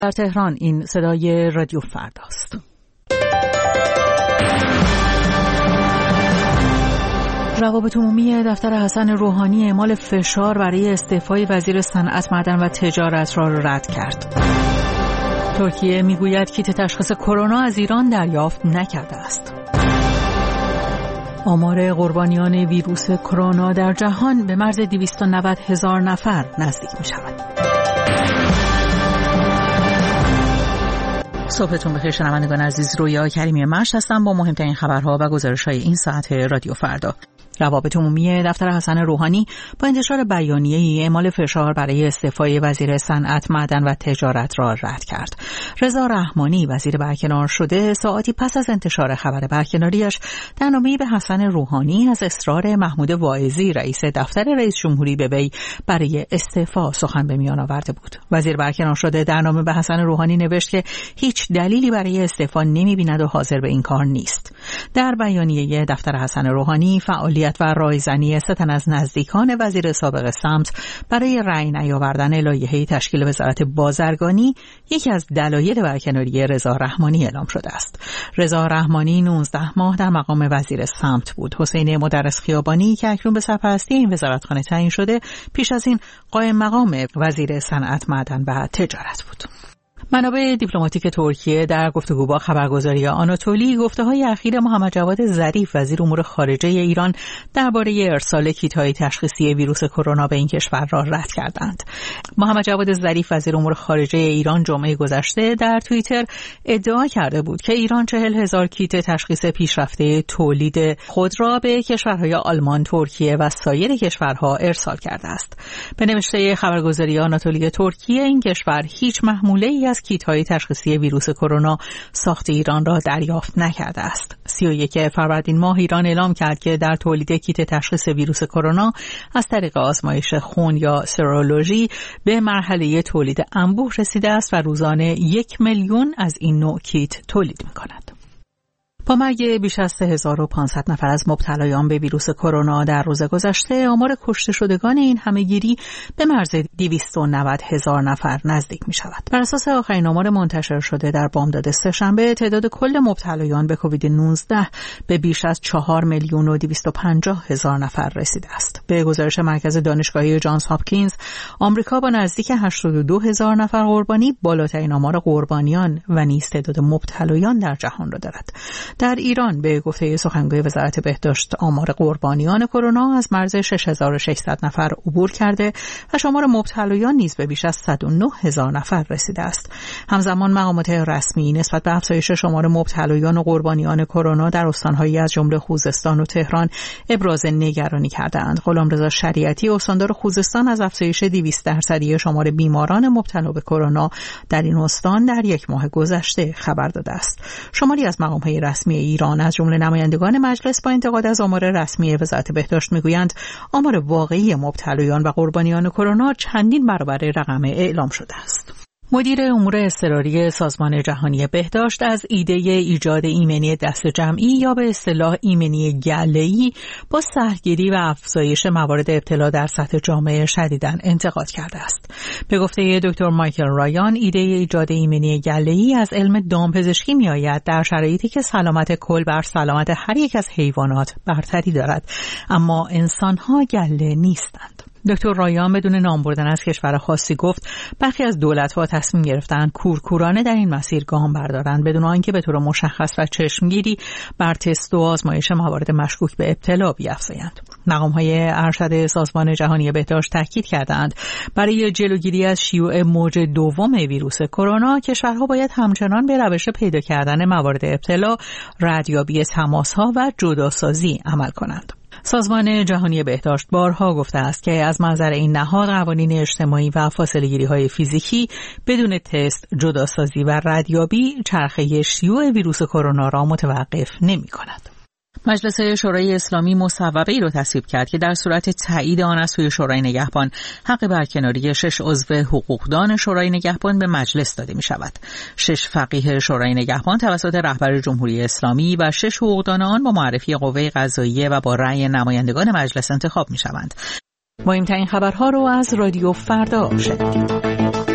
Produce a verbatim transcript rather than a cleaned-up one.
در تهران این صدای رادیو فرداست. روابط عمومی دفتر حسن روحانی اعمال فشار برای استعفای وزیر صنعت، معدن و تجارت را رد کرد. ترکیه میگوید کیت تشخیص کرونا از ایران دریافت نکرده است. آمار قربانیان ویروس کرونا در جهان به مرز دویست و نود هزار نفر نزدیک می شود. صبحتون بخیر شنوندگان عزیز، رویا کریمی مشت هستم با مهمترین خبرها و گزارش‌های این ساعت رادیو فردا. روابط عمومی دفتر حسن روحانی با انتشار بیانیه‌ای اعمال فشار برای استعفای وزیر صنعت، معدن و تجارت را رد کرد. رضا رحمانی وزیر برکنار شده ساعتی پس از انتشار خبر برکناریش در نامه‌ای به حسن روحانی از اصرار محمود واعظی رئیس دفتر رئیس جمهوری به وی برای استعفا سخن به میان آورده بود. وزیر برکنار شده در نامه به حسن روحانی نوشت که هیچ دلیلی برای استعفا نمی‌بیند و حاضر به این کار نیست. در بیانیه دفتر حسن روحانی فعالیت و رایزنی سه تن از نزدیکان وزیر سابق سمت برای رأی نیاوردن لایحه تشکیل وزارت بازرگانی یکی از دلایل برکناری رضا رحمانی اعلام شده است. رضا رحمانی نوزده ماه در مقام وزیر سمت بود. حسین مدرس خیابانی که اکنون به سرپرستی این وزارتخانه تعیین شده، پیش از این قائم مقام وزیر صنعت، معدن و تجارت بود. منابع دیپلماتیک ترکیه در گفتگو با خبرگزاری آناتولی گفته‌های اخیر محمد جواد ظریف وزیر امور خارجه ایران درباره ارسال کیت‌های تشخیصی ویروس کرونا به این کشور را رد کردند. محمد جواد ظریف وزیر امور خارجه ایران جمعه گذشته در توییتر ادعا کرده بود که ایران چهل هزار کیت تشخیص پیشرفته تولید خود را به کشورهای آلمان، ترکیه و سایر کشورها ارسال کرده است. به نوشته خبرگزاری آناتولی ترکیه، این کشور هیچ محموله‌ای از کیت‌های تشخیصی ویروس کرونا ساخت ایران را دریافت نکرده است. سی و یک فروردین ماه ایران اعلام کرد که در تولید کیت تشخیص ویروس کرونا از طریق آزمایش خون یا سرولوژی به مرحله تولید انبوه رسیده است و روزانه یک میلیون از این نوع کیت تولید می‌کند. با مرگ بیش از سه هزار و پانصد نفر از مبتلایان به ویروس کرونا در روز گذشته، آمار کشته شدگان این همهگیری به مرز دویست و نود هزار نفر نزدیک می شود. بر اساس آخرین آمار منتشر شده در بامداد سه‌شنبه، تعداد کل مبتلایان به کووید نوزده به بیش از چهار میلیون و دویست و پنجاه هزار نفر رسیده است. به گزارش مرکز دانشگاهی جانز هاپکینز، آمریکا با نزدیک هشتاد و دو هزار نفر قربانی بالاترین آمار قربانیان و نیز تعداد مبتلایان در جهان را دارد. در ایران به گفته سخنگوی وزارت بهداشت، آمار قربانیان کرونا از مرز شش هزار و ششصد نفر عبور کرده و شمار مبتلایان نیز به بیش از صد و نه هزار نفر رسیده است. همزمان مقامات رسمی نسبت به افزایش شمار مبتلایان و قربانیان کرونا در استان‌هایی از جمله خوزستان و تهران ابراز نگرانی کردند. غلامرضا شریعتی استاندار خوزستان از افزایش دویست درصدی شمار بیماران مبتلا به کرونا در این استان در یک ماه گذشته خبر داده است. شماری از مقام‌های رسمی ایران از جمله نمایندگان مجلس با انتقاد از آمار رسمی وزارت بهداشت میگویند آمار واقعی مبتلایان و قربانیان کرونا چندین برابر رقم اعلام شده است. مدیر امور اضطراری سازمان جهانی بهداشت از ایده ایجاد ایمنی دست جمعی یا به اصطلاح ایمنی گله‌ای با سهلگیری و افزایش موارد ابتلا در سطح جامعه شدیداً انتقاد کرده است. به گفته دکتر مایکل رایان، ایده ایجاد ایمنی گله‌ای از علم دامپزشکی می‌آید در شرایطی که سلامت کل بر سلامت هر یک از حیوانات برتری دارد، اما انسان‌ها گله نیستند. دکتر رایان بدون نام بردن از کشور خاصی گفت برخی از دولت‌ها تصمیم گرفتند کورکورانه در این مسیر گام بردارند بدون آنکه به طور مشخص و چشمگیری بر تست و آزمایش موارد مشکوک به ابتلا بیفزایند. مقام‌های ارشد سازمان جهانی بهداشت تاکید کردند برای جلوگیری از شیوع موج دوم ویروس کرونا، کشورها باید همچنان به روش پیدا کردن موارد ابتلا، ردیابی تماس‌ها و جداسازی عمل کنند. سازمان جهانی بهداشت بارها گفته است که از منظر این نهاد قوانین اجتماعی و فاصله‌گیری‌های فیزیکی بدون تست، جداسازی و ردیابی چرخه شیوع ویروس کرونا را متوقف نمی‌کند. مجلس شورای اسلامی مصوبه‌ای را تصویب کرد که در صورت تایید آن از سوی شورای نگهبان حق برکناری شش عضو حقوقدان شورای نگهبان به مجلس داده می شود. شش فقیه شورای نگهبان توسط رهبر جمهوری اسلامی و شش حقوقدان آن با معرفی قوه قضاییه و با رأی نمایندگان مجلس انتخاب می شوند. مهمترین خبرها رو از رادیو فردا شنیدید.